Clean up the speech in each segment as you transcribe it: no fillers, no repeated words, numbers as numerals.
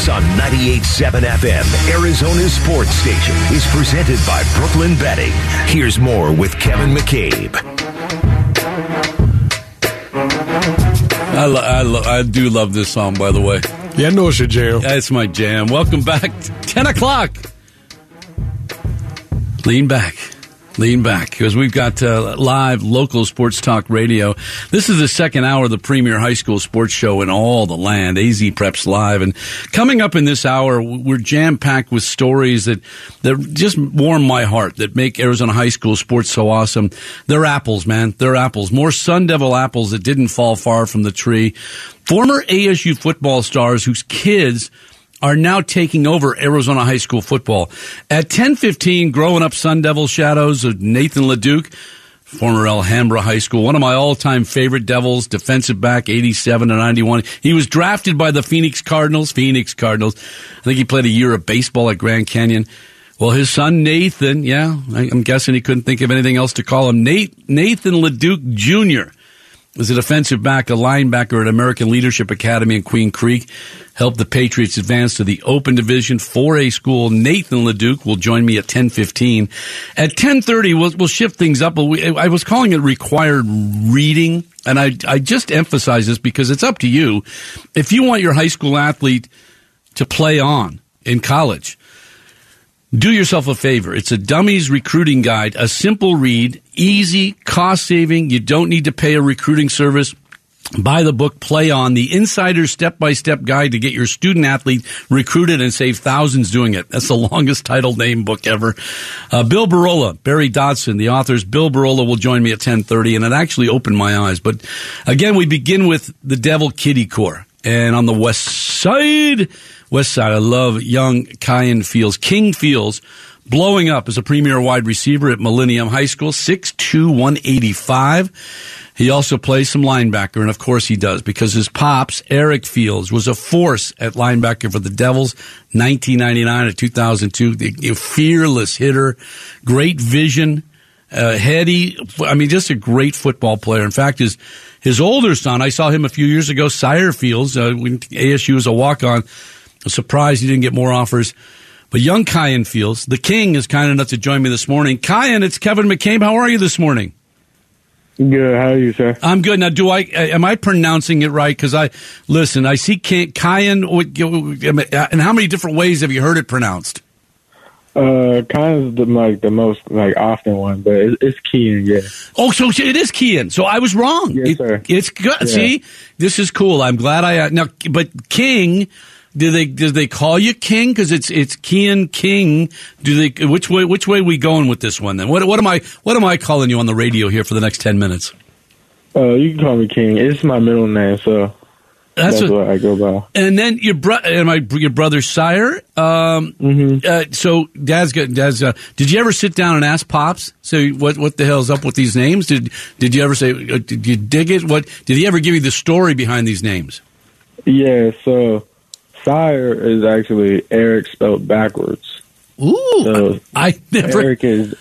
on 98.7 FM, Arizona's sports station, is presented by Brooklyn Betting. Here's more with Kevin McCabe. I do love this song, by the way. Yeah, I know it's your jam. It's my jam. Welcome back. 10 o'clock. Lean back, because we've got live local sports talk radio. This is the second hour of the premier high school sports show in all the land, AZ Preps Live. And coming up in this hour, we're jam-packed with stories that just warm my heart, that make Arizona high school sports so awesome. They're apples, man. They're apples. More Sun Devil apples that didn't fall far from the tree. Former ASU football stars whose kids are now taking over Arizona high school football. At 10:15, growing up Sun Devil shadows of Nathan LeDuc, former Alhambra High School, one of my all-time favorite Devils, defensive back, 87 to 91. He was drafted by the Phoenix Cardinals. I think he played a year of baseball at Grand Canyon. Well, his son, Nathan, I'm guessing he couldn't think of anything else to call him. Nathan LeDuc Jr. was a defensive back, a linebacker at American Leadership Academy in Queen Creek. Helped the Patriots advance to the Open Division 4A school. Nathan LeDuc will join me at 10:15. At 10:30, we'll shift things up. I was calling it required reading, and I just emphasize this because it's up to you. If you want your high school athlete to play on in college, do yourself a favor. It's a dummies recruiting guide, a simple read, easy, cost-saving. You don't need to pay a recruiting service. Buy the book, Play On, the insider's step-by-step guide to get your student-athlete recruited and save thousands doing it. That's the longest titled name book ever. Bill Barola, Barry Dodson, the authors. Bill Barola will join me at 10:30, and it actually opened my eyes. But again, we begin with the Devil Kiddie Corps. And on the west side, I love young Kyan Fields. King Fields, blowing up as a premier wide receiver at Millennium High School, 6'2", 185. He also plays some linebacker, and of course he does, because his pops, Eric Fields, was a force at linebacker for the Devils, 1999 to 2002. A fearless hitter, great vision, heady. Just a great football player. In fact, his older son, I saw him a few years ago, Sire Fields, when ASU was a walk-on. I'm surprised he didn't get more offers. But young Kyan Fields, the King, is kind enough to join me this morning. Kyan, it's Kevin McCabe. How are you this morning? Good. How are you, sir? I'm good. Now, am I pronouncing it right? Because I see Kyan, and how many different ways have you heard it pronounced? Kind of the most often one, but it's Kian, yeah. Oh, so it is Kian. So I was wrong. Yes, sir. It's good. Yeah. See, this is cool. I'm glad now. But King, do they call you King? Because it's Kian King. Which way are we going with this one then? What am I calling you on the radio here for the next 10 minutes? You can call me King. It's my middle name, so that's what I go by. And then your brother Sire. So Dad's. Did you ever sit down and ask Pops? So what the hell's up with these names? Did you ever say? Did you dig it? What did he ever give you the story behind these names? Yeah. So Sire is actually Eric spelled backwards. Ooh, so I never. Eric is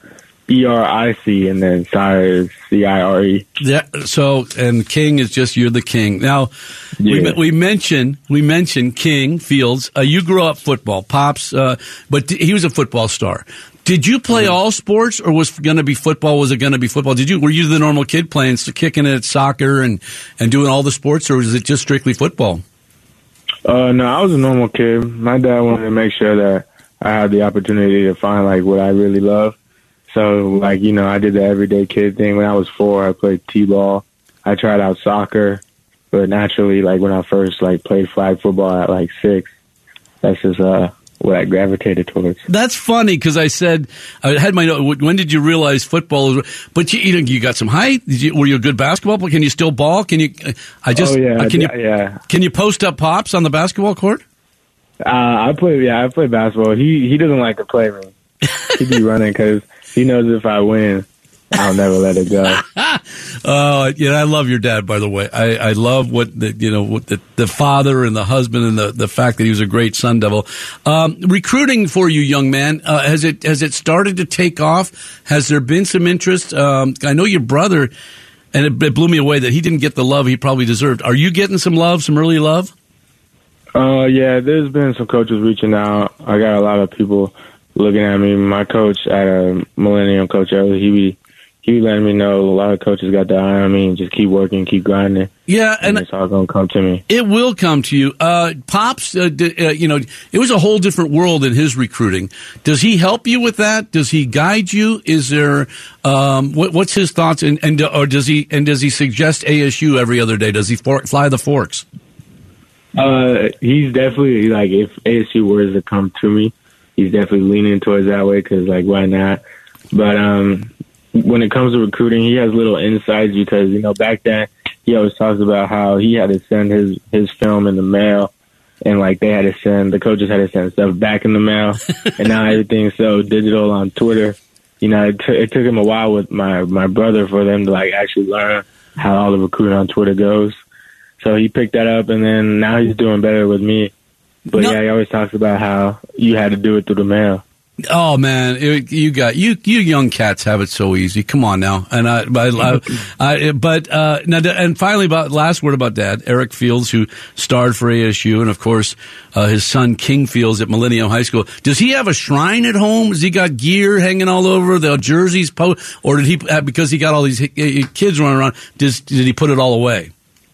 ERIC, and then Sire is CIRE. Yeah. So, and King is just you're the King. Now, yeah. we mentioned King Fields. You grew up football, Pops, but he was a football star. Did you play all sports, or was it going to be football? Were you the normal kid playing, kicking it at soccer and doing all the sports, or was it just strictly football? No, I was a normal kid. My dad wanted to make sure that I had the opportunity to find what I really love. So, I did the everyday kid thing. When I was 4, I played t-ball. I tried out soccer, but naturally, when I first played flag football at 6, that's just what I gravitated towards. That's funny because I said I had my note. When did you realize football? But you got some height. Were you a good basketball player? Can you still ball? Can you? Can you post up Pops on the basketball court? I play basketball. He doesn't like to play me. He'd be running because he knows if I win, I'll never let it go. I love your dad, by the way. I love what the father and the husband and the fact that he was a great Sun Devil. Recruiting for you, young man, has it started to take off? Has there been some interest? I know your brother, and it blew me away that he didn't get the love he probably deserved. Are you getting some love, some early love? Yeah, there's been some coaches reaching out. I got a lot of people looking at me. My coach at Millennium, Coach Ellis, he be letting me know a lot of coaches got their eye on me and just keep working, keep grinding. Yeah, and it's all going to come to me. It will come to you. Pops, it was a whole different world in his recruiting. Does he help you with that? Does he guide you? Is there what's his thoughts? And does he suggest ASU every other day? Does he fly the Forks? He's definitely, like, if ASU were to come to me, he's definitely leaning towards that way because, like, why not? But when it comes to recruiting, he has little insights because, back then he always talks about how he had to send his film in the mail, and, like, the coaches had to send stuff back in the mail, and now everything's so digital on Twitter. It took him a while with my brother for them to, like, actually learn how all the recruiting on Twitter goes. So he picked that up, and then now he's doing better with me. But yeah, he always talks about how you had to do it through the mail. Oh man, you young cats have it so easy. Come on now, and and finally, about last word about Dad, Eric Fields, who starred for ASU, and of course his son King Fields at Millennium High School. Does he have a shrine at home? Has he got gear hanging all over the jerseys, or did he because he got all these kids running around? Did he put it all away?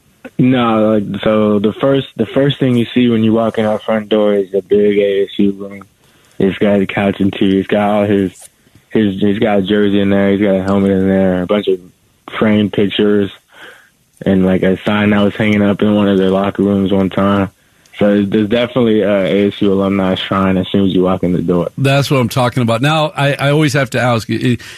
No, so the first thing you see when you walk in our front door is a big ASU room. It's got a couch and TV. It's got all he's got a jersey in there. He's got a helmet in there, a bunch of framed pictures, and like a sign that was hanging up in one of their locker rooms one time. So there's definitely a ASU alumni shrine as soon as you walk in the door. That's what I'm talking about. Now, I always have to ask,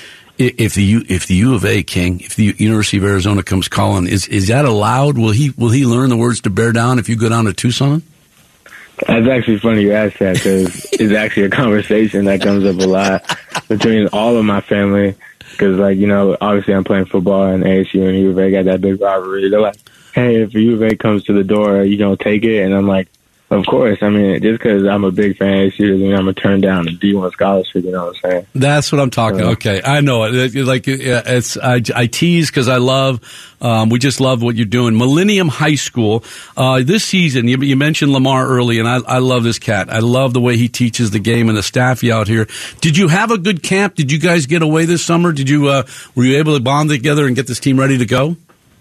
if the U of A, King, if the University of Arizona comes calling, is that allowed? Will he learn the words to bear down if you go down to Tucson? That's actually funny you asked that because it's actually a conversation that comes up a lot between all of my family because, like, obviously I'm playing football and ASU and U of A got that big rivalry. They're like, hey, if U of A comes to the door, are you going to take it? And I'm like, of course. I mean, just because I'm a big fan of ASU doesn't mean I'm going to turn down a D1 scholarship, you know what I'm saying? That's what I'm talking about. Okay, I know it. Like, I tease because I love, we just love what you're doing. Millennium High School, this season, you mentioned Lamar early, and I love this cat. I love the way he teaches the game and the staff out here. Did you have a good camp? Did you guys get away this summer? Were you able to bond together and get this team ready to go?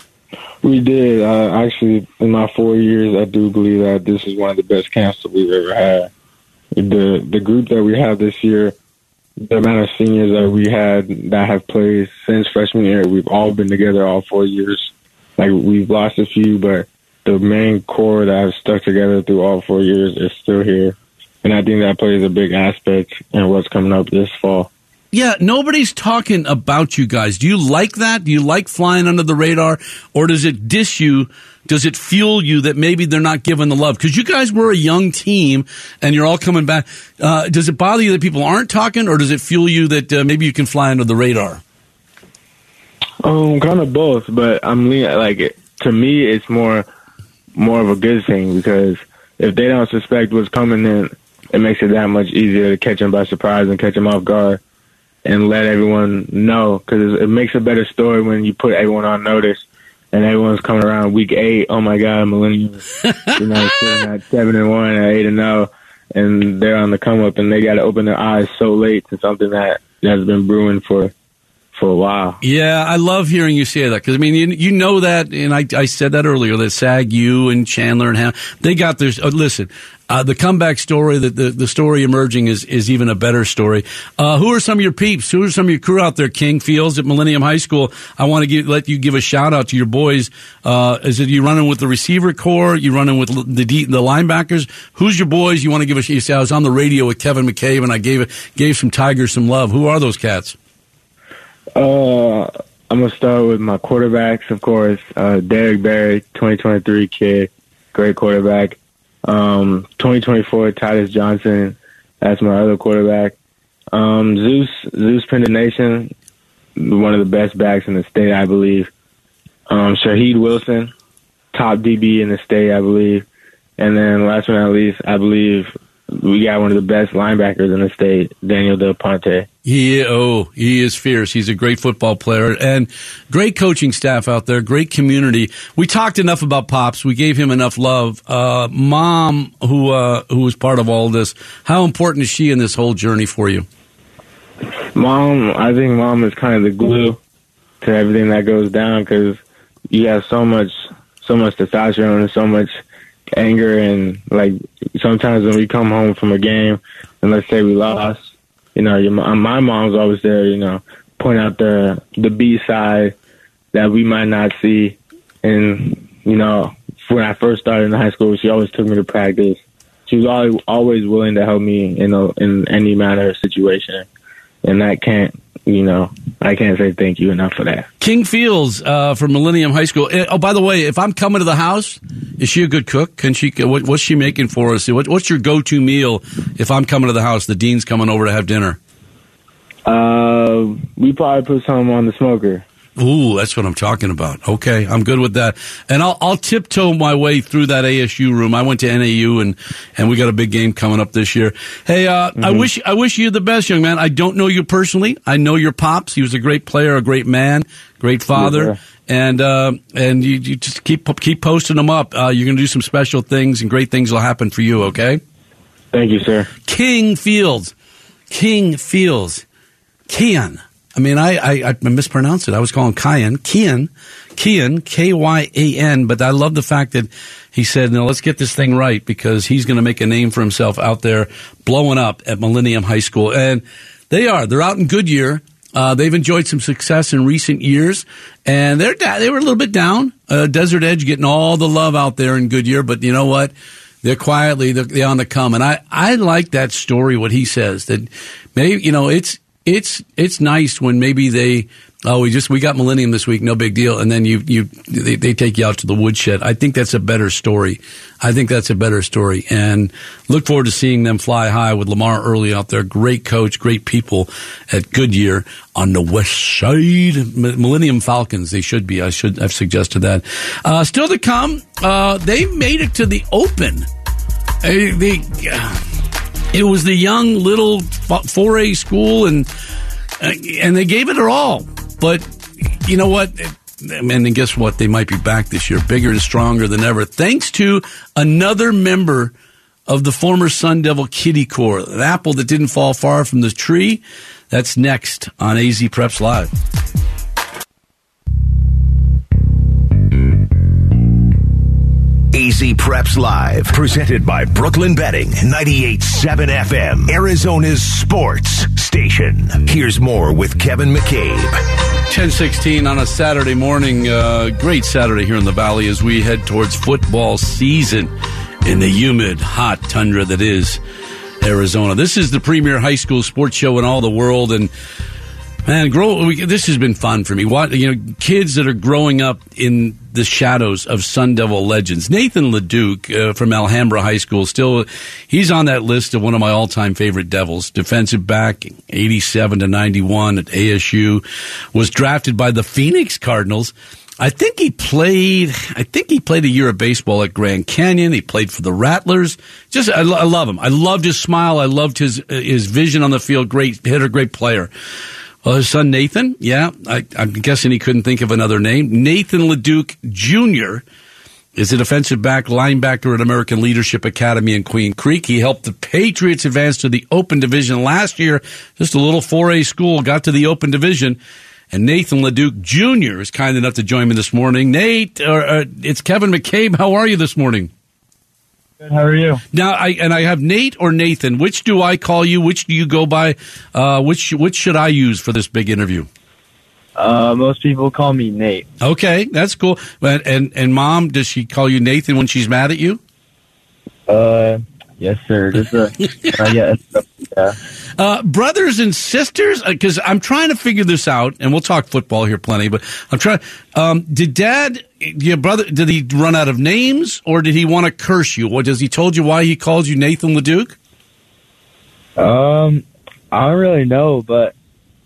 We did. Actually, in my 4 years, I do believe that this is one of the best camps that we've ever had. The group that we have this year, the amount of seniors that we had that have played since freshman year, we've all been together all 4 years. Like, we've lost a few, but the main core that has stuck together through all 4 years is still here. And I think that plays a big aspect in what's coming up this fall. Yeah, nobody's talking about you guys. Do you like that? Do you like flying under the radar? Or does it diss you? Does it fuel you that maybe they're not giving the love? Because you guys were a young team and you're all coming back. Does it bother you that people aren't talking, or does it fuel you that maybe you can fly under the radar? Kind of both, but to me, it's more of a good thing because if they don't suspect what's coming, then it makes it that much easier to catch them by surprise and catch them off guard. And let everyone know, because it makes a better story when you put everyone on notice and everyone's coming around week 8. Oh my God, Millennium, sitting at 7-1 and 8-0, and they're on the come up, and they got to open their eyes so late to something that has been brewing for a while. Yeah, I love hearing you say that because, I mean, you know that, and I said that earlier, that SAG, you and Chandler and Ham, they got their, listen, the comeback story, the story emerging is even a better story. Who are some of your peeps? Who are some of your crew out there, King Fields at Millennium High School? I want to let you give a shout out to your boys. Is it you running with the receiver core? You running with the linebackers? Who's your boys? You want to give you say I was on the radio with Kevin McCabe and I gave some Tigers some love. Who are those cats? I'm going to start with my quarterbacks, of course. Derek Berry, 2023 kid, great quarterback. 2024, Titus Johnson, that's my other quarterback. Zeus Pendanation, one of the best backs in the state, I believe. Shaheed Wilson, top DB in the state, I believe. And then last but not least, I believe we got one of the best linebackers in the state, Daniel Del Ponte. He is fierce. He's a great football player and great coaching staff out there, great community. We talked enough about Pops. We gave him enough love. Mom, who was part of all this, how important is she in this whole journey for you? Mom, I think Mom is kind of the glue to everything that goes down because you have so much testosterone and so much anger, and like sometimes when we come home from a game and let's say we lost, my mom's always there, point out the B side that we might not see. And, when I first started in high school, she always took me to practice. She was always willing to help me in any matter of situation. And I can't say thank you enough for that. King Fields from Millennium High School. Oh, by the way, if I'm coming to the house, is she a good cook? Can she? What's she making for us? What's your go-to meal if I'm coming to the house? The dean's coming over to have dinner. We probably put some on the smoker. Ooh, that's what I'm talking about. Okay, I'm good with that. And I'll tiptoe my way through that ASU room. I went to NAU, and we got a big game coming up this year. Hey, I wish you the best, young man. I don't know you personally. I know your Pops. He was a great player, a great man, great father. Yes, and you just keep posting them up. You're going to do some special things, and great things will happen for you, okay? Thank you, sir. King Fields. Kian. I mean, I mispronounced it. I was calling Kian, Kyan, but I love the fact that he said, no, let's get this thing right because he's going to make a name for himself out there blowing up at Millennium High School. And they're out in Goodyear. They've enjoyed some success in recent years, and they were a little bit down. Desert Edge getting all the love out there in Goodyear, but you know what? They're on the come. And I like that story, what he says, that maybe, it's nice when maybe we got Millennium this week, no big deal, and then they take you out to the woodshed. I think that's a better story. And look forward to seeing them fly high with Lamar Early out there. Great coach, great people at Goodyear on the west side. Millennium Falcons, they should be. I've suggested that. Still to come, they made it to the Open. It was the young little 4A school, and they gave it their all. But you know what? And guess what? They might be back this year, bigger and stronger than ever, thanks to another member of the former Sun Devil Kitty Corps, an apple that didn't fall far from the tree. That's next on AZ Preps Live. AZ Preps Live, presented by Brooklyn Betting, 98.7 FM, Arizona's sports station. Here's more with Kevin McCabe. 10:16 on a Saturday morning. Great Saturday here in the Valley as we head towards football season in the humid, hot tundra that is Arizona. This is the premier high school sports show in all the world, and man, this has been fun for me. Kids that are growing up in the shadows of Sun Devil legends. Nathan LeDuc from Alhambra High School, he's on that list of one of my all-time favorite Devils. Defensive back, 87 to 91 at ASU, was drafted by the Phoenix Cardinals. I think he played a year of baseball at Grand Canyon. He played for the Rattlers. I love him. I loved his smile. I loved his vision on the field. Great hitter, great player. Well, his son Nathan, I'm guessing he couldn't think of another name. Nathan LeDuc Jr. is a defensive back, linebacker at American Leadership Academy in Queen Creek. He helped the Patriots advance to the Open Division last year. Just a little 4A school got to the Open Division. And Nathan LeDuc Jr. is kind enough to join me this morning. Nate, it's Kevin McCabe. How are you this morning? Good. How are you? Now, I have Nate or Nathan. Which do I call you? Which do you go by? Which should I use for this big interview? Most people call me Nate. Okay, that's cool. And Mom, does she call you Nathan when she's mad at you? Yes, sir. Yeah. Brothers and sisters? Because I'm trying to figure this out, and we'll talk football here plenty, but I'm trying. Your brother, did he run out of names, or did he want to curse you? Or does he told you why he calls you Nathan LeDuc? I don't really know, but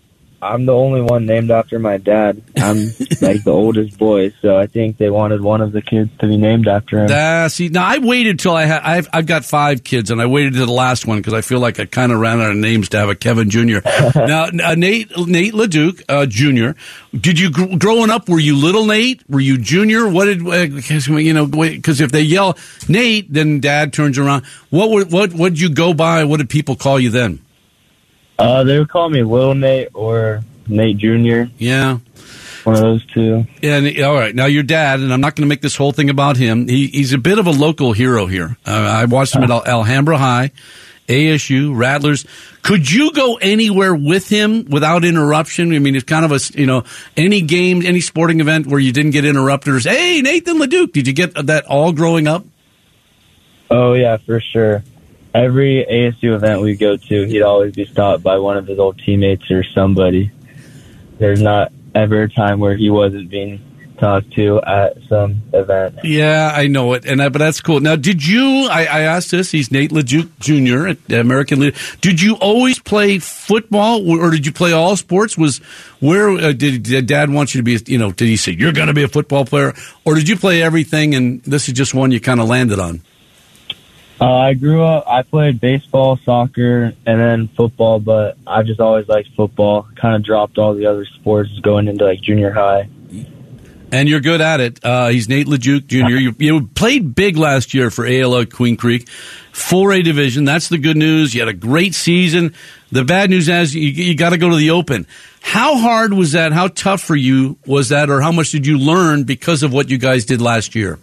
I'm the only one named after my dad. I'm like the oldest boy, so I think they wanted one of the kids to be named after him. See, now I waited till I've got 5 kids, and I waited to the last one because I feel like I kind of ran out of names to have a Kevin Jr. Now, Nate LeDuc Jr. Did you growing up? Were you little Nate? Were you Junior? What did because if they yell Nate, then Dad turns around. What did you go by? What did people call you then? They would call me Little Nate or Nate Jr. Yeah. One of those two. And all right, now your dad, and I'm not going to make this whole thing about him. He's a bit of a local hero here. I watched him at Alhambra High, ASU, Rattlers. Could you go anywhere with him without interruption? I mean, it's kind of any game, any sporting event where you didn't get interrupted. Hey, Nathan LeDuc, did you get that all growing up? Oh yeah, for sure. Every ASU event we go to, he'd always be stopped by one of his old teammates or somebody. There's not ever a time where he wasn't being talked to at some event. Yeah, I know it, but that's cool. Now, did you? I asked this. He's Nate LeDuc Jr. at American Leader. Did you always play football, or did you play all sports? Did Dad want you to be? Did he say you're going to be a football player, or did you play everything? And this is just one you kind of landed on. I grew up, I played baseball, soccer, and then football, but I've just always liked football. Kind of dropped all the other sports going into like junior high. And you're good at it. He's Nate LeDuc Jr. You played big last year for ALO at Queen Creek. 4A division. That's the good news. You had a great season. The bad news is you got to go to the Open. How hard was that? How tough for you was that? Or how much did you learn because of what you guys did last year?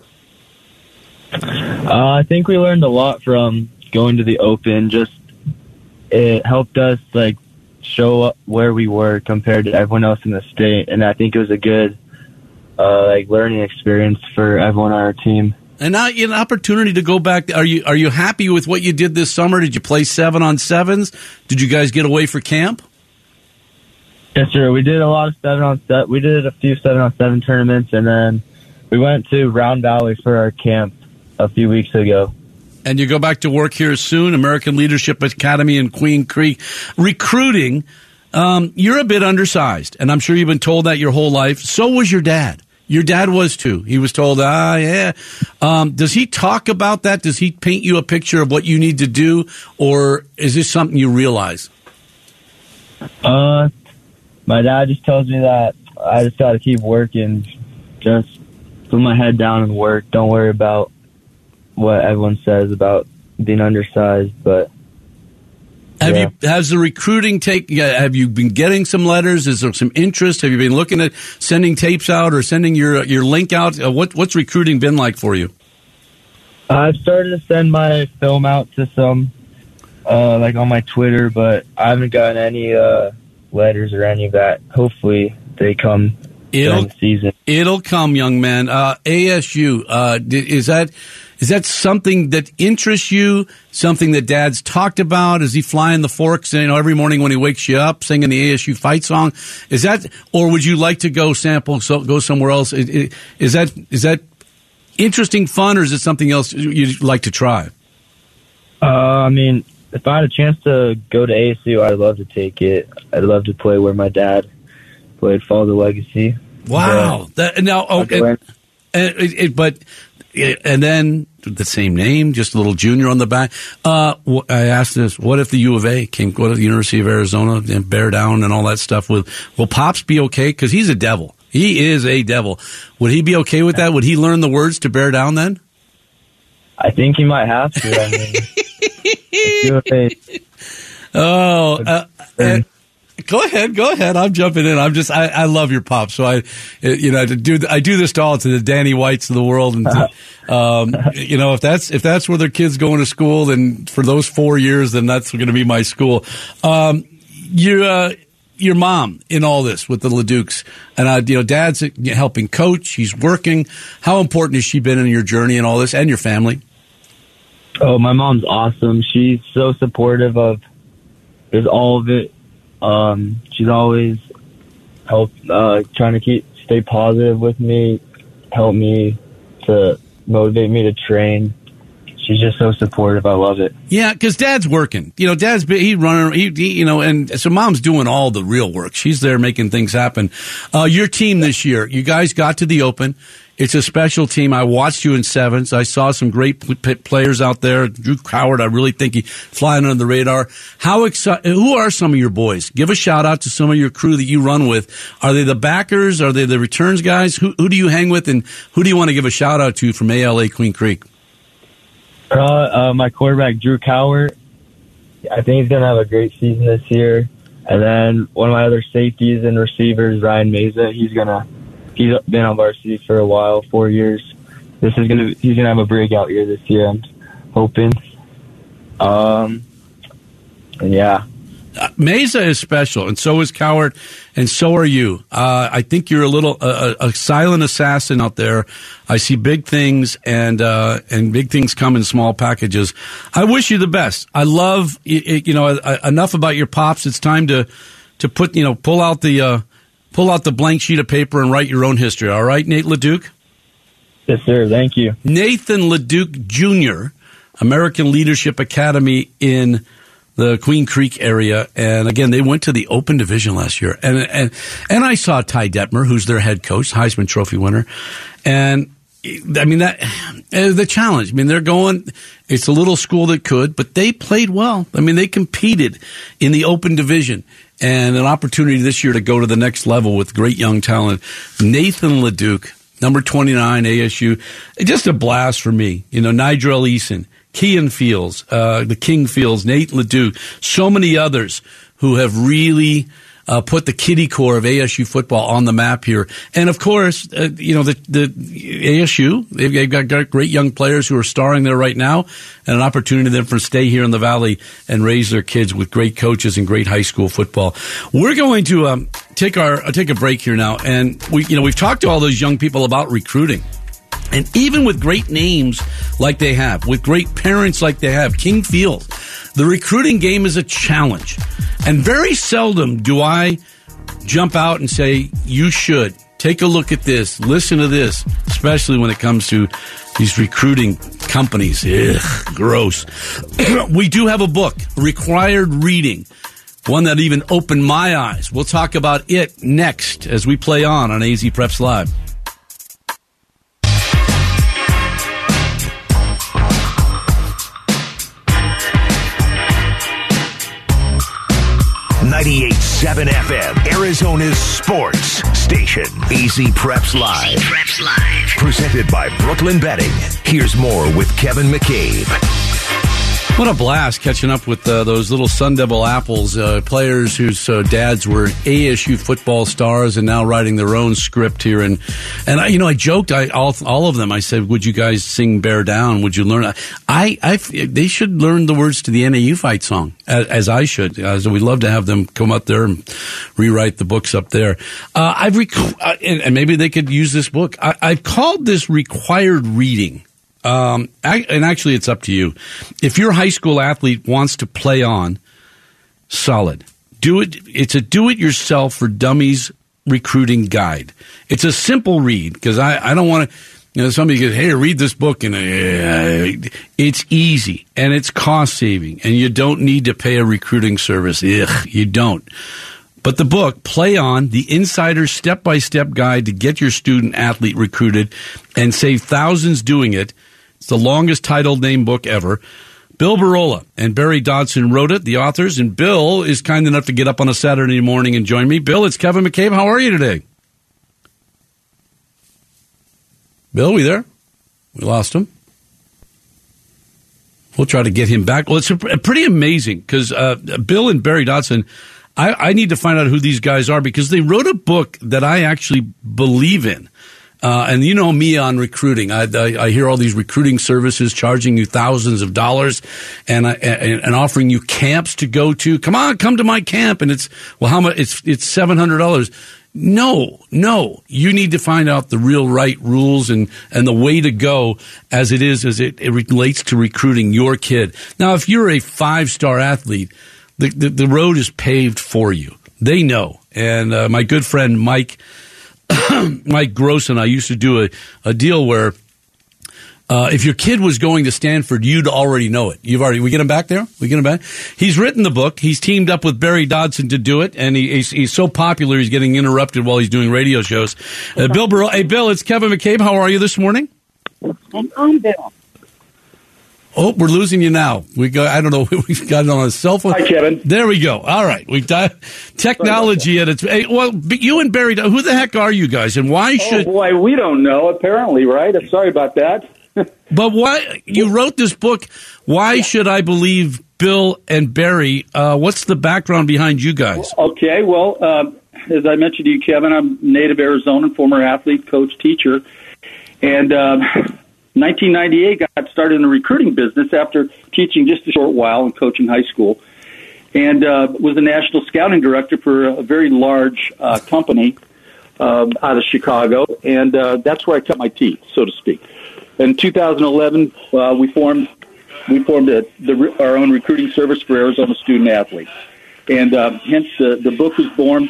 I think we learned a lot from going to the Open. Just it helped us like show up where we were compared to everyone else in the state, and I think it was a good learning experience for everyone on our team. And now you have an opportunity to go back. Are you happy with what you did this summer? Did you play 7-on-7s? Did you guys get away for camp? Yes, sir. We did a lot of 7-on-7. We did a few 7-on-7 tournaments, and then we went to Round Valley for our camp a few weeks ago. And you go back to work here soon, American Leadership Academy in Queen Creek. Recruiting, you're a bit undersized, and I'm sure you've been told that your whole life. So was your dad. Your dad was too. He was told, yeah. Does he talk about that? Does he paint you a picture of what you need to do, or is this something you realize? My dad just tells me that I just got to keep working, just put my head down and work. Don't worry about what everyone says about being undersized, but has the recruiting have you been getting some letters? Is there some interest? Have you been looking at sending tapes out or sending your link out? What's recruiting been like for you? I've started to send my film out to some on my Twitter, but I haven't gotten any letters or any of that. Hopefully they come during the season. It'll come, young man. ASU, is that something that interests you? Something that Dad's talked about? Is he flying the forks? Every morning when he wakes you up, singing the ASU fight song. Is that, or would you like to go go somewhere else? Is that interesting, fun, or is it something else you'd like to try? I mean, if I had a chance to go to ASU, I'd love to take it. I'd love to play where my dad played, follow the legacy. Wow! And then the same name, just a little junior on the back. I asked this: what if the U of A came, go to the University of Arizona and bear down and all that stuff? Will Pops be okay? Because he's a devil. He is a devil. Would he be okay with that? Would he learn the words to bear down then? I think he might have to. I mean, U of A. Go ahead. I'm jumping in. I love your pop. So I do this to all to the Danny Whites of the world. And, if that's where their kids going to school, then for those 4 years, then that's going to be my school. Your mom in all this with the LeDucs, and Dad's helping coach. He's working. How important has she been in your journey and all this, and your family? Oh, my mom's awesome. She's so supportive of all of it. She's always trying to stay positive with me, help me to motivate me to train. she's just so supportive. I love it. Yeah, because Dad's working. You know, Dad's he running. You know, and so Mom's doing all the real work. She's there making things happen. Your team this year, you guys got to the Open. It's a special team. I watched you in sevens. I saw some great players out there. Drew Coward, I really think he's flying under the radar. Who are some of your boys? Give a shout out to some of your crew that you run with. Are they the backers? Are they the returns guys? Who do you hang with, and who do you want to give a shout out to from ALA Queen Creek? My quarterback, Drew Coward. I think he's going to have a great season this year. And then one of my other safeties and receivers, Ryan Meza, he's been on varsity for a while, 4 years. He's gonna have a breakout year this year, I'm hoping. And yeah. Meza is special, and so is Coward, and so are you. I think you're a silent assassin out there. I see big things, and big things come in small packages. I wish you the best. I love, enough about your pops. It's time to pull out the blank sheet of paper and write your own history. All right, Nate LeDuc? Yes, sir. Thank you. Nathan LeDuc Jr., American Leadership Academy in the Queen Creek area. And again, they went to the Open Division last year. And I saw Ty Detmer, who's their head coach, Heisman Trophy winner. And I mean, the challenge. I mean, they're going, it's a little school that could, but they played well. I mean, they competed in the Open Division, and an opportunity this year to go to the next level with great young talent. Nathan LeDuc, number 29, ASU. Just a blast for me. You know, Nigel Eason, Kean Fields, the King Fields, Nate LeDuc, so many others who have really put the kiddie core of ASU football on the map here. And of course, the ASU, they've got great young players who are starring there right now, and an opportunity then for stay here in the Valley and raise their kids with great coaches and great high school football. We're going to take a break here now, and we've talked to all those young people about recruiting. And even with great names like they have, with great parents like they have, King Field, the recruiting game is a challenge. And very seldom do I jump out and say, you should take a look at this, listen to this, especially when it comes to these recruiting companies. Ugh, gross. We do have a book, required reading, one that even opened my eyes. We'll talk about it next as we play on AZ Preps Live. 98.7 FM, Arizona's sports station. AZ Preps Live. Presented by Brooklyn Betting. Here's more with Kevin McCabe. What a blast catching up with those little Sun Devil Apples, players whose dads were ASU football stars and now writing their own script here. And I joked, all of them, I said, would you guys sing Bear Down? Would you learn? They should learn the words to the NAU fight song, as I should. We'd love to have them come up there and rewrite the books up there. And maybe they could use this book. I've called this required reading. And actually, it's up to you. If your high school athlete wants to play on, solid. Do it. It's a do-it-yourself for dummies recruiting guide. It's a simple read because I don't want to. Somebody goes, "Hey, read this book," and it's easy and it's cost saving, and you don't need to pay a recruiting service. You don't. But the book, Play On, the insider step-by-step guide to get your student athlete recruited and save thousands doing it. It's the longest titled name book ever. Bill Barola and Barry Dodson wrote it, the authors, and Bill is kind enough to get up on a Saturday morning and join me. Bill, it's Kevin McCabe. How are you today? Bill, we there? We lost him. We'll try to get him back. Well, it's pretty amazing because Bill and Barry Dodson, I need to find out who these guys are because they wrote a book that I actually believe in. And you know me on recruiting. I hear all these recruiting services charging you thousands of dollars and offering you camps to go to. Come to my camp. And it's, well, how much? It's $700. No. You need to find out the real right rules and the way to go as it relates to recruiting your kid. Now, if you're a 5-star athlete, the road is paved for you. They know. And my good friend Mike Gross and I used to do a deal where If your kid was going to Stanford, you'd already know it. We get him back there? We get him back? He's written the book. He's teamed up with Barry Dodson to do it, and he's so popular he's getting interrupted while he's doing radio shows. Bill Burrell. Hey, Bill, it's Kevin McCabe. How are you this morning? I'm Bill. Oh, we're losing you now. I don't know. We've got it on a cell phone. Hi, Kevin. There we go. All right. We've got technology at its. Hey, well, you and Barry, who the heck are you guys, and why should? Oh boy, we don't know. Apparently, right? I'm sorry about that. But why you wrote this book? Why should I believe Bill and Barry? What's the background behind you guys? Okay. Well, as I mentioned to you, Kevin, I'm native Arizonan, former athlete, coach, teacher, and 1998 got started in the recruiting business after teaching just a short while and coaching high school, and was a national scouting director for a very large company out of Chicago, and that's where I cut my teeth, so to speak. In 2011, we formed our own recruiting service for Arizona student athletes, and hence the book was born.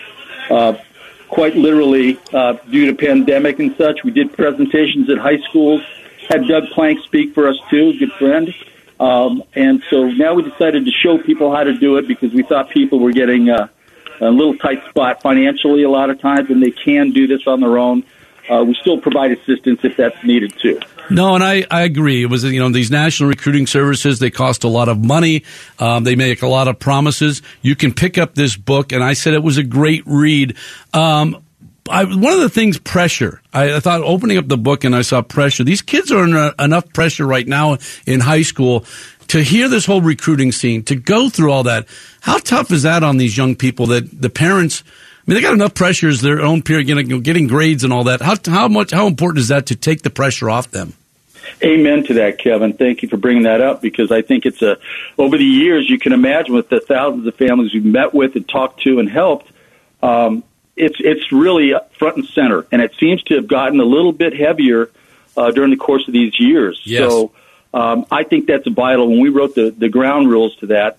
Quite literally, due to pandemic and such, we did presentations at high schools. Had Doug Plank speak for us too, good friend. And so now we decided to show people how to do it because we thought people were getting a little tight spot financially a lot of times, and they can do this on their own. We still provide assistance if that's needed too. No, and I agree. It was, these national recruiting services, they cost a lot of money. They make a lot of promises. You can pick up this book, and I said it was a great read. One of the things, pressure. I thought opening up the book and I saw pressure. These kids are under enough pressure right now in high school to hear this whole recruiting scene, to go through all that. How tough is that on these young people that the parents, they got enough pressures, their own peer, getting grades and all that. How important is that to take the pressure off them? Amen to that, Kevin. Thank you for bringing that up because I think it's over the years, you can imagine with the thousands of families we've met with and talked to and helped, it's really front and center, and it seems to have gotten a little bit heavier during the course of these years. Yes. So I think that's vital. When we wrote the ground rules to that,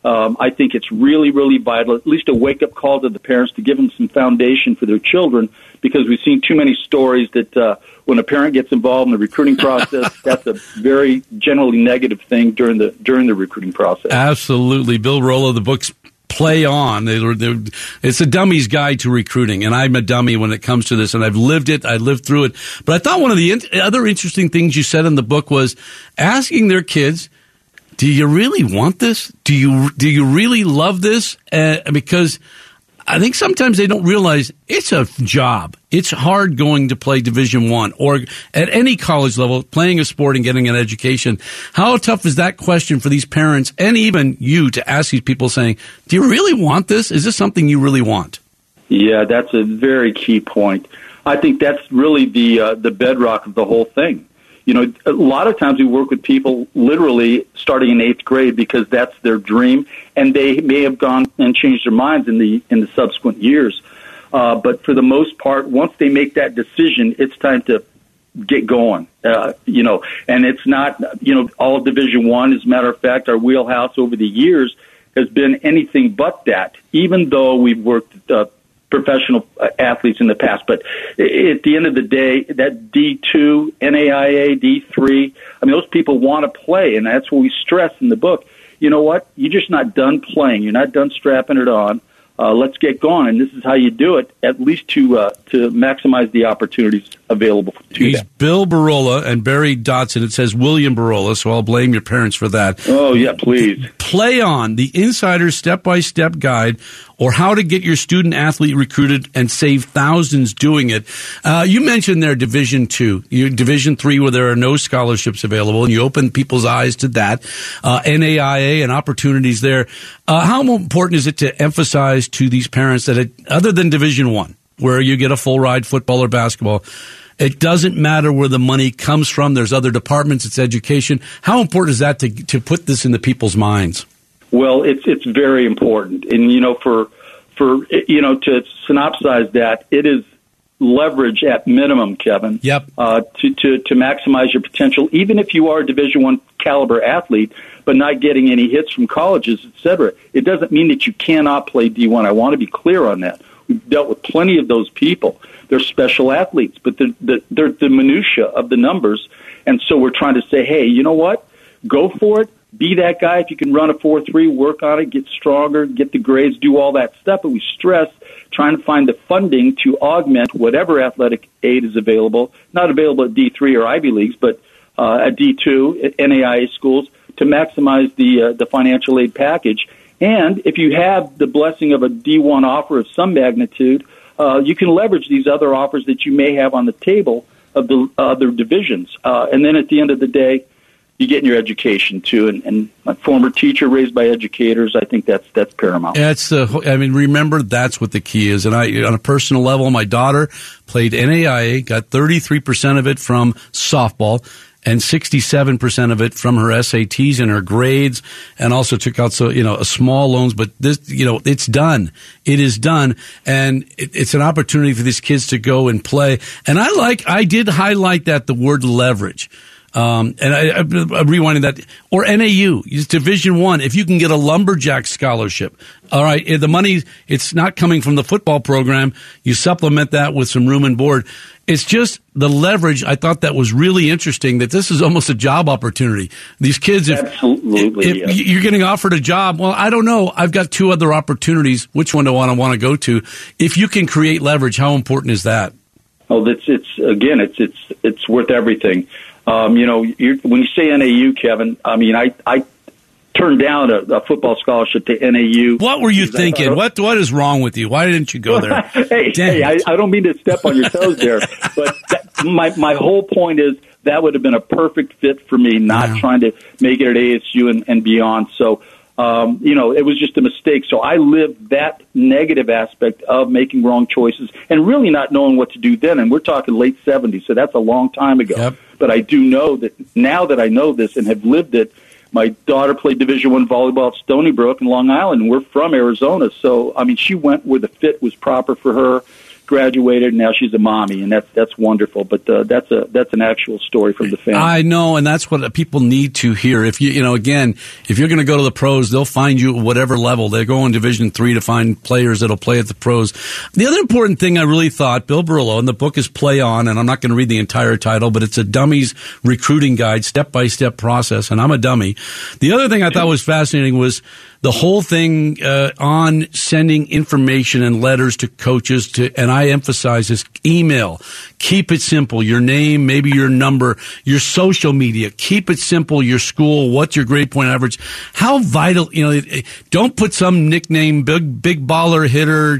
I think it's really, really vital, at least a wake-up call to the parents to give them some foundation for their children, because we've seen too many stories that when a parent gets involved in the recruiting process, that's a very generally negative thing during the recruiting process. Absolutely. Bill Rollo, the book's Play On. It's a dummy's guide to recruiting, and I'm a dummy when it comes to this, and I've lived it. I lived through it. But I thought one of the other interesting things you said in the book was asking their kids, do you really want this? Do you really love this? Because I think sometimes they don't realize it's a job. It's hard going to play Division I or at any college level, playing a sport and getting an education. How tough is that question for these parents and even you to ask these people saying, do you really want this? Is this something you really want? Yeah, that's a very key point. I think that's really the bedrock of the whole thing. A lot of times we work with people literally starting in 8th grade because that's their dream, and they may have gone and changed their minds in the subsequent years. But for the most part, once they make that decision, it's time to get going. And it's not all of Division I. As a matter of fact, our wheelhouse over the years has been anything but that. Even though we've worked professional athletes in the past. But at the end of the day, that D2, NAIA, D3, those people want to play, and that's what we stress in the book. You know what? You're just not done playing. You're not done strapping it on. Let's get going, and this is how you do it, at least to maximize the opportunities available to He's them. Bill Barola and Barry Dodson. It says William Barola, so I'll blame your parents for that. Oh, yeah, please. Play On, the insider's step-by-step guide, or how to get your student athlete recruited and save thousands doing it. You mentioned there Division II, Division III, where there are no scholarships available, and you open people's eyes to that. NAIA and opportunities there. How important is it to emphasize to these parents that other than Division I, where you get a full ride football or basketball, it doesn't matter where the money comes from. There's other departments. It's education. How important is that to put this into people's minds? Well, it's very important, and for to synopsize that, it is leverage at minimum, Kevin. Yep. To maximize your potential, even if you are a Division I caliber athlete, but not getting any hits from colleges, et cetera. It doesn't mean that you cannot play D1. I want to be clear on that. We've dealt with plenty of those people. They're special athletes, but they're the minutia of the numbers, And so we're trying to say, hey, you know what? Go for it. Be that guy. If you can run a 4.3, work on it, get stronger, get the grades, do all that stuff. But we stress trying to find the funding to augment whatever athletic aid is available, not available at D3 or Ivy Leagues, but at D2, at NAIA schools, to maximize the financial aid package. And if you have the blessing of a D1 offer of some magnitude, you can leverage these other offers that you may have on the table of the other divisions. And then at the end of the day, you get in your education too. And my former teacher, raised by educators, I think that's paramount. Remember, that's what the key is. And on a personal level, my daughter played NAIA, got 33% of it from softball, and 67% of it from her SATs and her grades, and also took out small loans. But this, it's done. It is done, and it's an opportunity for these kids to go and play. And I did highlight the word leverage. And I'm rewinding that. Or NAU, it's Division I. If you can get a lumberjack scholarship, all right, the money, it's not coming from the football program. You supplement that with some room and board. It's just the leverage. I thought that was really interesting, that this is almost a job opportunity. These kids, if you're getting offered a job, well, I don't know. I've got two other opportunities. Which one do I want to go to? If you can create leverage, how important is that? Oh, it's worth everything. When you say NAU, Kevin, I turned down a football scholarship to NAU. What were you thinking? What is wrong with you? Why didn't you go there? hey, I don't mean to step on your toes there, but my whole point is that would have been a perfect fit for me, not trying to make it at ASU and beyond. So, it was just a mistake. So I lived that negative aspect of making wrong choices and really not knowing what to do then. And we're talking late 70s, so that's a long time ago. Yep. But I do know that now that I know this and have lived it, my daughter played Division I volleyball at Stony Brook in Long Island, and we're from Arizona. So, she went where the fit was proper for her, graduated, and now she's a mommy, and that's wonderful. But that's an actual story from the family. I know, and that's what people need to hear. If if you're going to go to the pros, they'll find you at whatever level. They go in Division III to find players that'll play at the pros. The other important thing I really thought, Bill Barillo, and the book is Play On, and I'm not going to read the entire title, but it's a dummy's recruiting guide, step-by-step process, and I'm a dummy. The other thing I thought was fascinating was the whole thing on sending information and letters to coaches and I emphasize this, email. Keep it simple. Your name, maybe your number, your social media. Keep it simple. Your school, what's your grade point average? How vital, don't put some nickname, big baller hitter,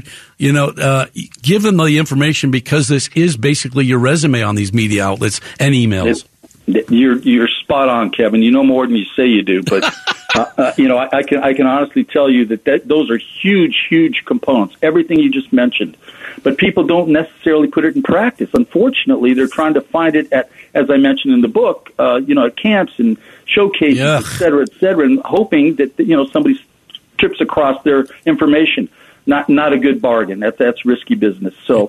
give them the information, because this is basically your resume on these media outlets and emails. You're spot on, Kevin. You know more than you say you do, but I can honestly tell you that those are huge components. Everything you just mentioned, but people don't necessarily put it in practice. Unfortunately, they're trying to find it at, as I mentioned in the book, at camps and showcases, et cetera, and hoping that somebody trips across their information. Not a good bargain. That's risky business. So.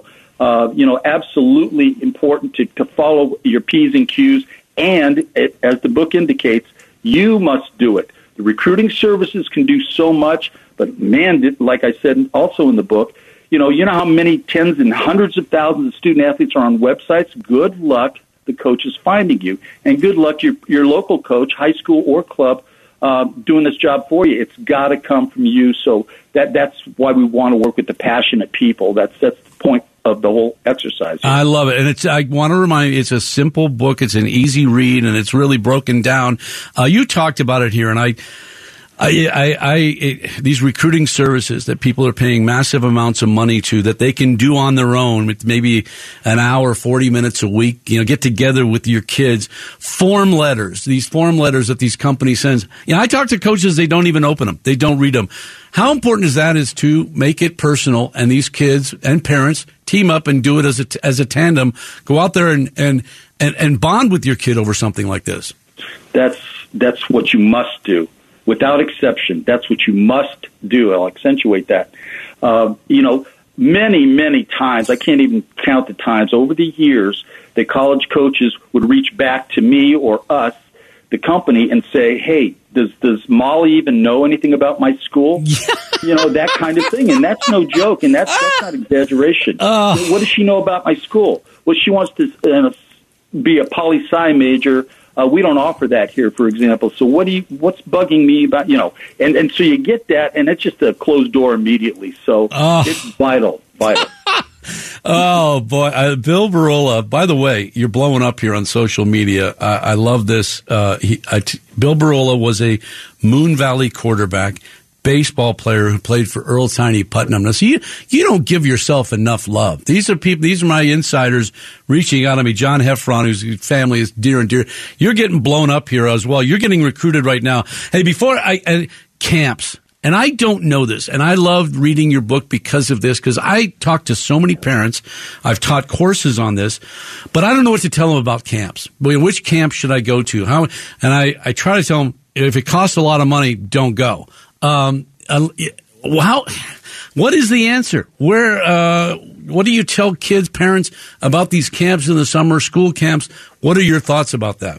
Absolutely important to follow your P's and Q's. And as the book indicates, you must do it. The recruiting services can do so much, but man, like I said also in the book, you know how many tens and hundreds of thousands of student athletes are on websites? Good luck the coach is finding you. And good luck your local coach, high school or club, doing this job for you. It's got to come from you. So that's why we want to work with the passionate people. That's the point of the whole exercise. I love it. And I want to remind you, it's a simple book. It's an easy read, and it's really broken down. You talked about it here, and these recruiting services that people are paying massive amounts of money to, that they can do on their own with maybe an hour, 40 minutes a week, get together with your kids, these form letters that these companies send. I talk to coaches, they don't even open them. They don't read them. How important is that, is to make it personal, and these kids and parents team up and do it as a tandem, go out there and bond with your kid over something like this. That's what you must do. Without exception, that's what you must do. I'll accentuate that. Many, many times, I can't even count the times over the years that college coaches would reach back to me or us, the company, and say, hey, does Molly even know anything about my school? That kind of thing. And that's no joke, and that's not exaggeration. What does she know about my school? Well, she wants to be a poli-sci major. We don't offer that here, for example. So what's bugging me about, and so you get that, and it's just a closed door immediately. So it's vital. Oh, boy. Bill Barola, by the way, you're blowing up here on social media. I love this. Bill Barola was a Moon Valley quarterback, baseball player who played for Earl Tiny Putnam. Now, see, you don't give yourself enough love. These are my insiders reaching out to me. John Heffron, whose family is dear and dear. You're getting blown up here as well. You're getting recruited right now. Hey, camps. And I don't know this, and I loved reading your book because of this, because I talk to so many parents. I've taught courses on this, but I don't know what to tell them about camps. Which camp should I go to? And I try to tell them, if it costs a lot of money, don't go. What is the answer? What do you tell kids, parents, about these camps in the summer, school camps? What are your thoughts about that?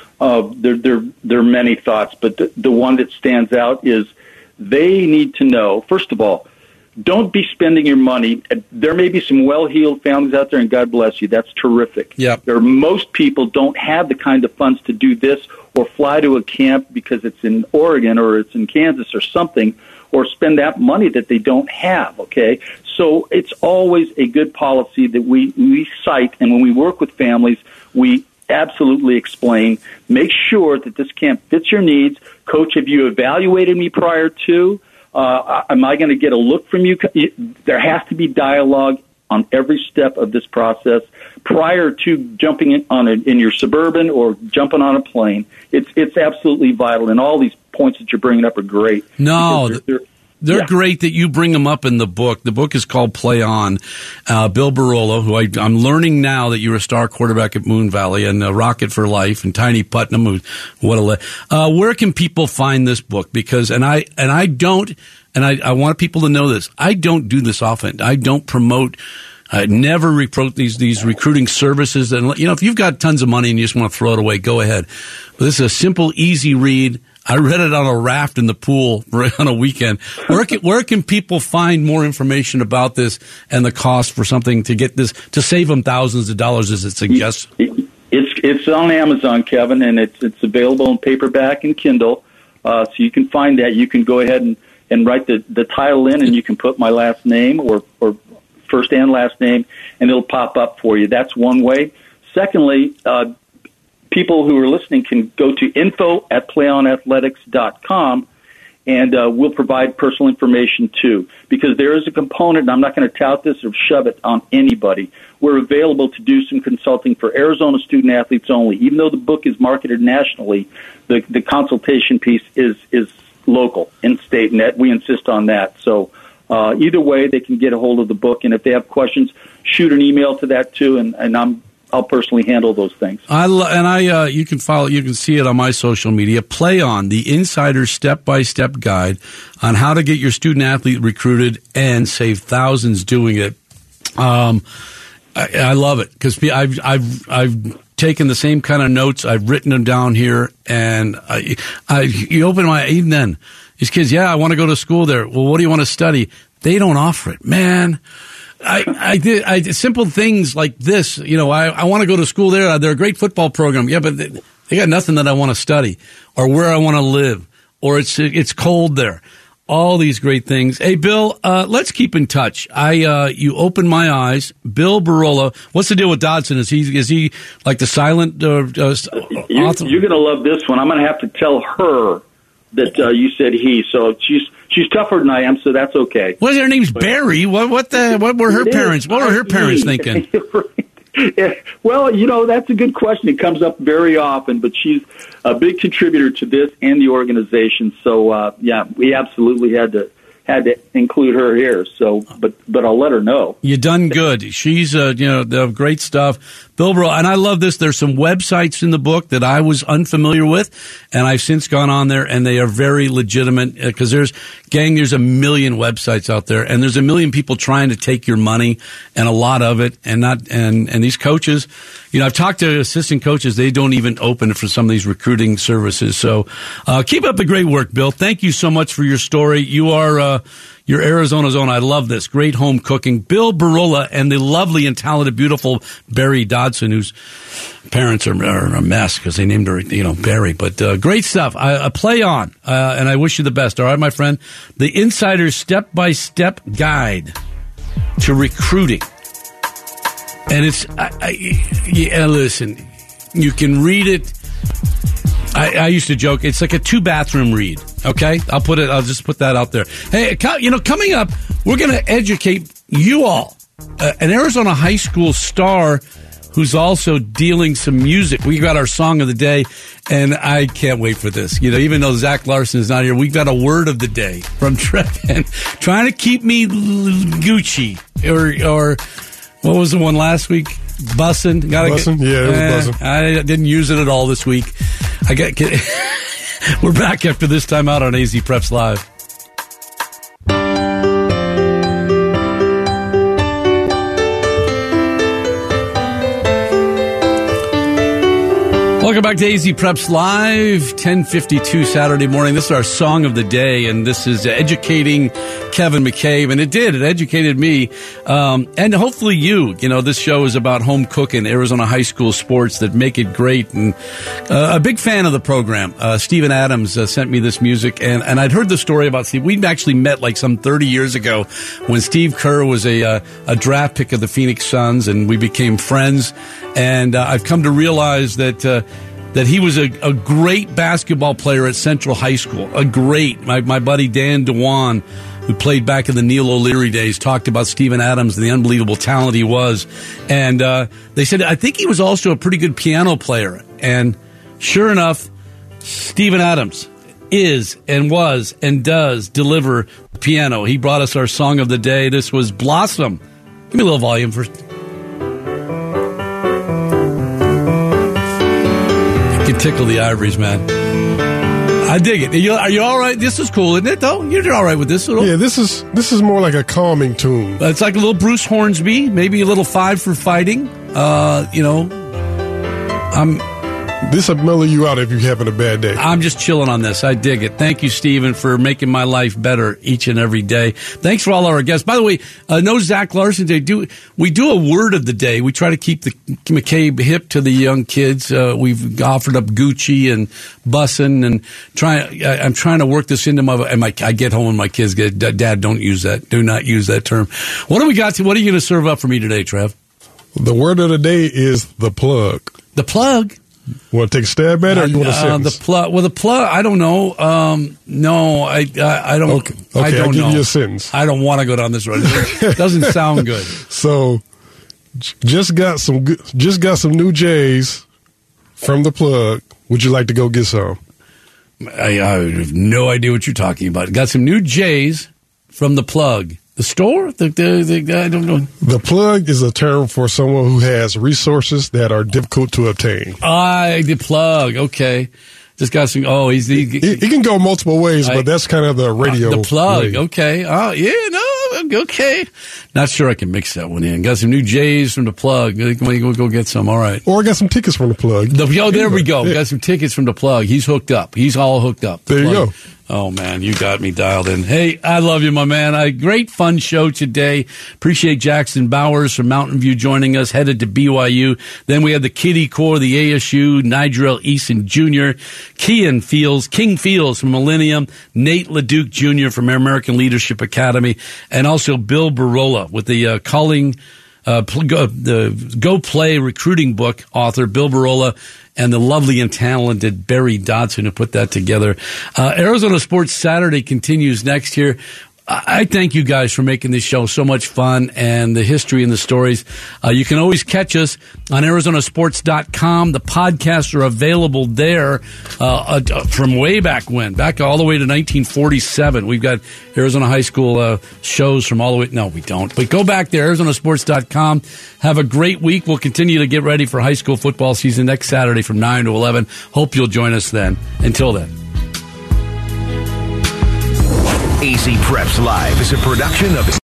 There are many thoughts, but the one that stands out is they need to know, first of all, don't be spending your money. There may be some well-heeled families out there, and God bless you. That's terrific. Yep. Most people don't have the kind of funds to do this or fly to a camp because it's in Oregon or it's in Kansas or something, or spend that money that they don't have, okay? So it's always a good policy that we cite, and when we work with families, we absolutely explain, make sure that this camp fits your needs. Coach, have you evaluated me prior to? Am I going to get a look from you? There has to be dialogue on every step of this process prior to jumping in your Suburban or jumping on a plane. It's absolutely vital, and all these points that you're bringing up are great. No, they're great that you bring them up in the book. The book is called Play On. Bill Barola, who I'm learning now that you're a star quarterback at Moon Valley, and Rocket for Life, and Tiny Putnam. Where can people find this book? Because I want people to know this. I don't do this often. I don't promote. I never reproach these recruiting services. And if you've got tons of money and you just want to throw it away, go ahead. But this is a simple, easy read. I read it on a raft in the pool on a weekend. Where can people find more information about this and the cost for something to get this, to save them thousands of dollars, as it suggests? It's on Amazon, Kevin, and it's available in paperback and Kindle. So you can find that. You can go ahead and write the title in, and you can put my last name or first and last name, and it'll pop up for you. That's one way. Secondly, people who are listening can go to info@playonathletics.com, and we'll provide personal information too, because there is a component, and I'm not going to tout this or shove it on anybody. We're available to do some consulting for Arizona student athletes only. Even though the book is marketed nationally, the consultation piece is local, in-state, and we insist on that. So either way, they can get a hold of the book, and if they have questions, shoot an email to that too, and I'll personally handle those things. You can follow. You can see it on my social media. Play On, the insider step-by-step guide on how to get your student athlete recruited and save thousands doing it. I love it because I've taken the same kind of notes. I've written them down here, and you open my even then. These kids, I want to go to school there. Well, what do you want to study? They don't offer it, man. I simple things like this, I want to go to school there. They're a great football program. Yeah, but they got nothing that I want to study or where I want to live, or it's cold there. All these great things. Hey, Bill, let's keep in touch. You opened my eyes. Bill Barola. What's the deal with Dodson? Is he like the silent? You're going to love this one. I'm going to have to tell her that you said he. So she's tougher than I am, so that's okay. What? Her name's Barry. What were her parents? What were her parents thinking? Well, that's a good question. It comes up very often, but she's a big contributor to this and the organization. So we absolutely had to include her here. So, but I'll let her know. You done good. She's the great stuff. Bill Barola, and I love this. There's some websites in the book that I was unfamiliar with, and I've since gone on there, and they are very legitimate because there's a million websites out there, and there's a million people trying to take your money, and a lot of it, and these coaches I've talked to assistant coaches. They don't even open for some of these recruiting services. So keep up the great work, Bill. Thank you so much for your story. You are your Arizona's own. I love this. Great home cooking. Bill Barola and the lovely and talented, beautiful Barry Dodson, whose parents are a mess because they named her, Barry. But great stuff. Play on, and I wish you the best. All right, my friend? The Insider's step-by-step guide to recruiting. And it's, listen, you can read it. I used to joke, it's like a 2-bathroom read, okay? I'll just put that out there. Hey, coming up, we're going to educate you all. An Arizona high school star who's also dealing some music. We got our song of the day, and I can't wait for this. Even though Zach Larson is not here, we've got a word of the day from Trev, trying to keep me Gucci, or what was the one last week? Bussin'. Bussin'? Yeah, it was bussin'. I didn't use it at all this week. We're back after this time out on AZ Preps Live. Welcome back to AZ Preps Live, 10:52 Saturday morning. This is our song of the day, and this is educating Kevin McCabe, and it educated me, and hopefully you. This show is about home cooking, Arizona high school sports that make it great, and a big fan of the program. Steven Adams sent me this music, and I'd heard the story about Steve. We'd actually met like some 30 years ago when Steve Kerr was a draft pick of the Phoenix Suns, and we became friends, and I've come to realize that he was a great basketball player at Central High School. My buddy Dan Dewan, who played back in the Neil O'Leary days, talked about Steven Adams and the unbelievable talent he was. And they said, I think he was also a pretty good piano player. And sure enough, Steven Adams is and was and does deliver piano. He brought us our song of the day. This was Blossom. Give me a little volume first. Tickle the ivories, man. I dig it. Are you all right? This is cool, isn't it, though? You're all right with this? Yeah, this is more like a calming tune. It's like a little Bruce Hornsby, maybe a little 5 for Fighting. This will mellow you out if you're having a bad day. I'm just chilling on this. I dig it. Thank you, Steven, for making my life better each and every day. Thanks for all our guests. By the way, no Zach Larson today. We do a word of the day. We try to keep the McCabe hip to the young kids. We've offered up Gucci and Bussin', and I'm trying to work this into I get home and my kids get, Dad, don't use that. Do not use that term. What do we got? What are you going to serve up for me today, Trev? The word of the day is the plug. The plug? Want to take a stab at it, or you want to sentence? The plug. I don't know. No, I don't. Okay, I don't I'll give know. you a sentence. I don't want to go down this road. It doesn't sound good. So, just got some new J's from the plug. Would you like to go get some? I have no idea what you're talking about. Got some new J's from the plug. The store? I don't know. The plug is a term for someone who has resources that are difficult to obtain. The plug. Okay. Just got some. Oh, he can go multiple ways, but that's kind of the radio. The plug. way. Okay. Oh, yeah. No. Okay. Not sure I can mix that one in. Got some new J's from the plug. We'll go get some. All right. Or I got some tickets from the plug. There we go. Yeah. Got some tickets from the plug. He's hooked up. He's all hooked up. There you go. Oh, man, you got me dialed in. Hey, I love you, my man. A great, fun show today. Appreciate Jackson Bowers from Mountain View joining us, headed to BYU. Then we had the Kiddie Corps, the ASU, Nigel Eason Jr., King Fields from Millennium, Nate LeDuc Jr. from American Leadership Academy, and also Bill Barola with the the Go Play recruiting book author, Bill Barola, and the lovely and talented Barry Dodson who put that together. Arizona Sports Saturday continues next year. I thank you guys for making this show so much fun and the history and the stories. You can always catch us on ArizonaSports.com. The podcasts are available there from way back when, back all the way to 1947. We've got Arizona high school shows from all the way. No, we don't. But go back there, ArizonaSports.com. Have a great week. We'll continue to get ready for high school football season next Saturday from 9 to 11. Hope you'll join us then. Until then. AZ Preps Live is a production of